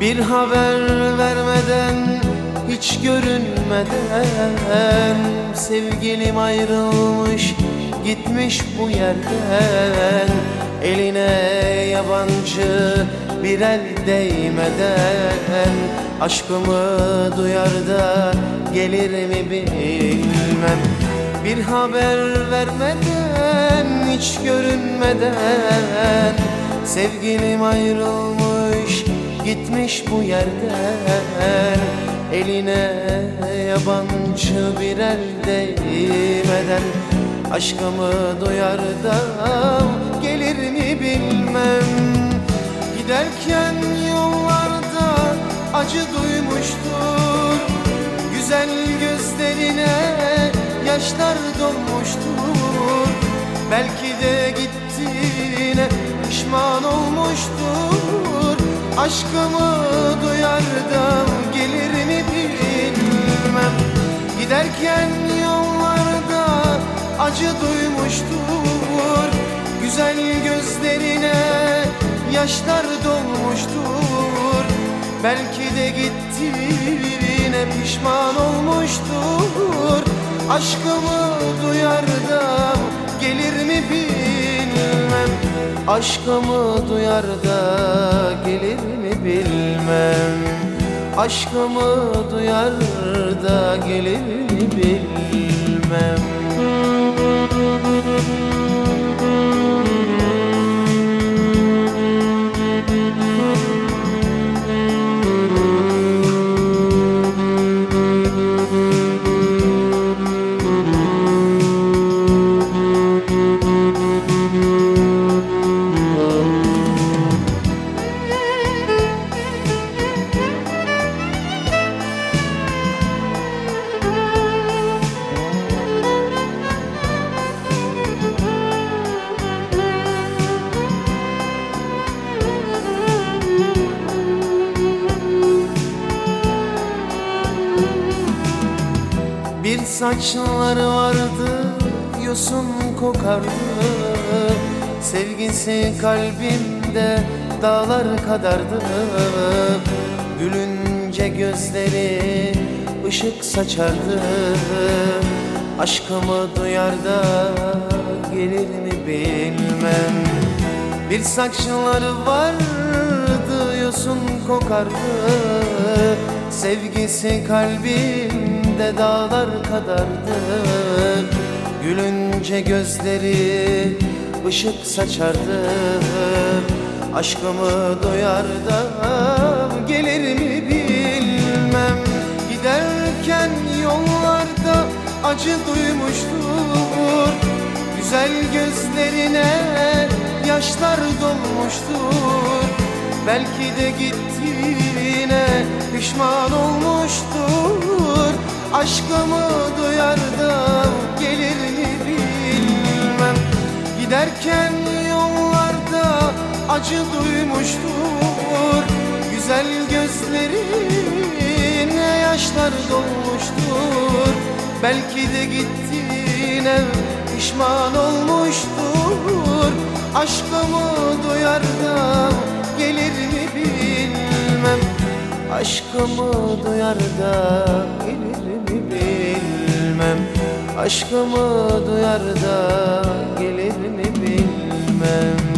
Bir haber vermeden, hiç görünmeden sevgilim ayrılmış, gitmiş bu yerden. Eline yabancı bir el değmeden aşkımı duyar da gelir mi bilmem. Bir haber vermeden, hiç görünmeden sevgilim ayrılmış, gitmiş bu yerden. Eline yabancı bir el değmeden aşkımı duyar da gelir mi bilmem. Giderken yollarda acı duymuştur, güzel gözlerine yaşlar dolmuştur. Belki de gittiğine pişman olmuştur. Aşkımı duyar da gelir mi bilmem. Giderken yollarda acı duymuştur, güzel gözlerine yaşlar dolmuştur. Belki de gittiğine pişman olmuştur. Aşkımı duyar da gelir mi bilmem. Aşkımı duyar da gelir mi bilmem. Aşkımı duyar da gelir mi bilmem. Bir saçları vardı, yosun kokardı. Sevgisi kalbimde dağlar kadardı. Gülünce gözleri ışık saçardı. Aşkımı duyar da gelir mi bilmem. Bir saçları vardı, yosun kokardı. Sevgisi kalbimde dağlar kadardı. Gülünce gözleri ışık saçardı. Aşkımı duyar da gelir mi bilmem. Giderken yollarda acı duymuştur, güzel gözlerine yaşlar dolmuştur. Belki de gittiğine pişman olmuştur. Aşkımı duyar da gelir mi bilmem. Giderken yollarda acı duymuştur, güzel gözlerine yaşlar dolmuştur. Belki de gittiğine pişman olmuştur. Aşkımı duyar da gelir mi bilmem. Aşkımı duyar da gelir mi bilmem. Aşkımı duyar da gelir mi bilmem.